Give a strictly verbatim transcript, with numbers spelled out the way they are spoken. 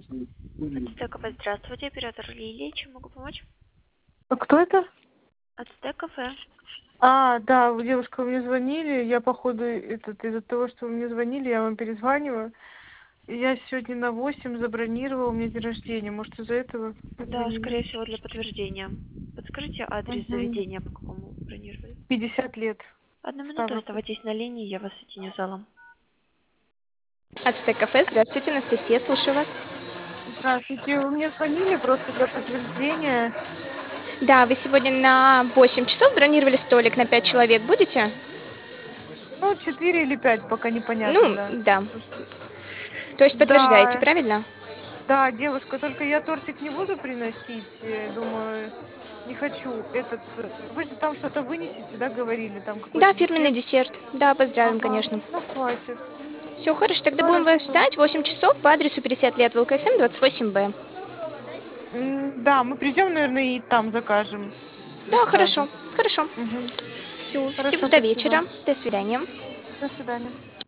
АЦТ-кафе, здравствуйте, оператор Лилия, чем могу помочь? А кто это? АЦТ-кафе. А, да, вы, девушка, вы мне звонили. Я, походу, этот, из-за того, что вы мне звонили, я вам перезваниваю. И я сегодня на восемь забронировала, у меня день рождения. Может, из-за этого Да, позвонили? скорее всего, для подтверждения. Подскажите адрес Угу. заведения, по какому бронировали? пятьдесят лет. Одну минуту, Ставрополь. оставайтесь на линии, я вас соединю с залом. АЦТ-кафе, здравствуйте, Анастасия, слушаю вас. Здравствуйте. Вы мне звонили просто для подтверждения. Да, вы сегодня на восемь часов бронировали столик на пять человек, будете? Ну, четыре или пять, пока непонятно, Ну, да. да. То есть подтверждаете, Да, правильно? да, девушка, только я тортик не буду приносить. э, Думаю, не хочу этот... э, Вы же там что-то вынесете, да, говорили? Там Да, какой-то фирменный десерт. десерт. Да, поздравим, Ага, конечно. ну хватит. Все, хорошо, тогда будем вас Хорошо. ждать. восемь часов по адресу пятьдесят лет, ВЛКСМ двадцать восемь Б. М, Да, мы придем, наверное, и там закажем. И Да, сразу. хорошо, хорошо. Угу. Все, всего Хорошо, до спасибо. вечера. До свидания. До свидания.